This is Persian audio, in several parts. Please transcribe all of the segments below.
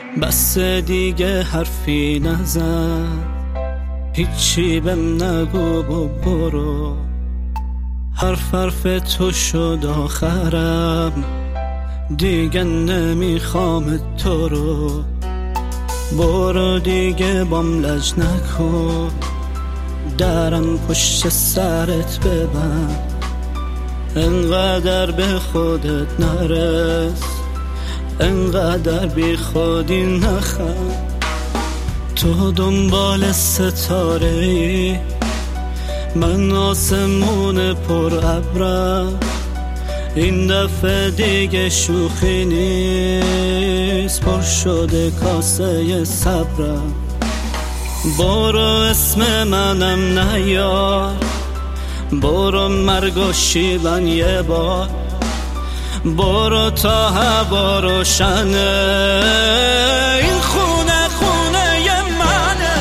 بس دیگه حرفی نزن، هیچی بهم نگو برو. حرف تو شد آخرم، دیگه نمیخوام تو رو. برو دیگه بام لج نکن، درم پشت سرت ببند. انقدر به خودت نرس، انقدر بی خودی نخند. تو دنبال ستاره ای، من آسمون پر ابرم. این دفعه دیگه شوخی نیست، پر شده کاسه صبرم. برو اسم منم نیار، برو مرگ و شیون یه بار. برو تا هوا روشنه، این خونه خونه ی منه.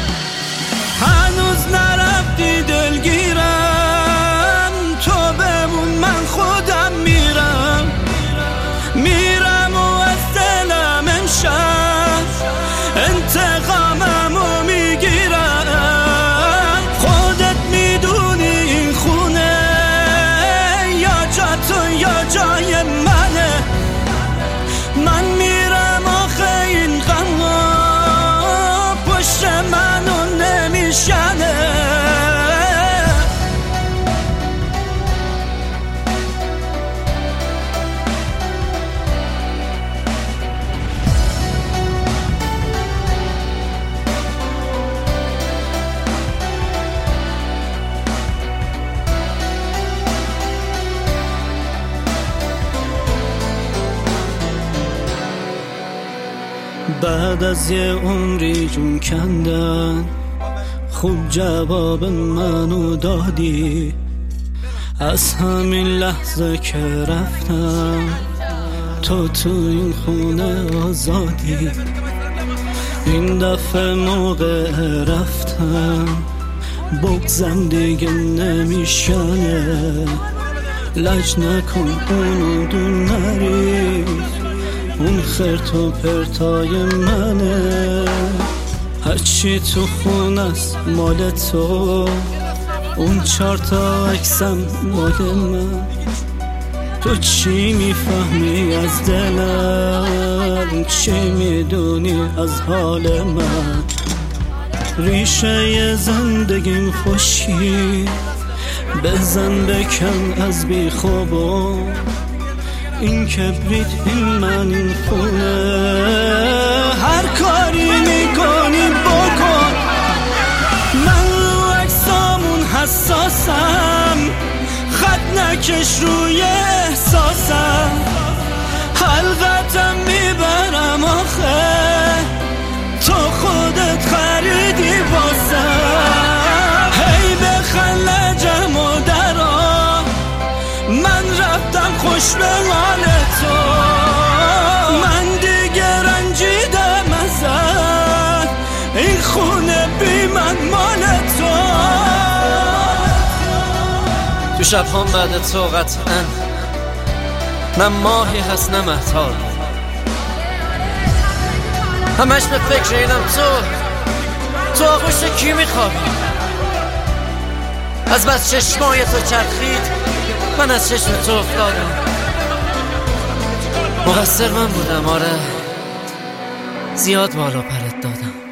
هنوز نرفتی دلگیرم، تو بمون من خودم میرم. میرم و از دلم امشب انتقاممو میگیرم. خودت میدونی این خونه یا جا تو یا جای منه. من میرم آخه این غما پشت منو نمیشنه. بعد از یه عمری جون کندن، خوب جواب منو دادی. از همین لحظه که رفتم، تو این خونه آزادی. این دفعه موقع رفتم، بگذم دیگه نمیشنه. لج نکن اونو دون نریز، اون خرت و پرتای منه. هرچی تو خونست مال تو، اون 4 تا عکسم مال من. تو چی میفهمی از دلم، چی میدونی از حال من؟ ریشه زندگیم خوشی، بزن بکن از بی خوابم. این کبریت این من این خونه، هر کاری میکنی بکن. من رو عکسامون حساسم، خط نکش روی احساسم. حلقتم میبرم آخه، تو خودت خریدی باسم. هی بخن لجم و درا، من رفتم خوش به حال تو. من دیگه رنجیدم ازت، این خونه بی من مال تو. تو شبهام بعد تو قطعا نه ماهی هست نه مهتاب، همش به فکر اینم تو آغوش کی میخوابی؟ از بس چشمای تو چرخید من از چشم تو افتادم. مقصر من بودم، آره زیاد بالا پرت دادم.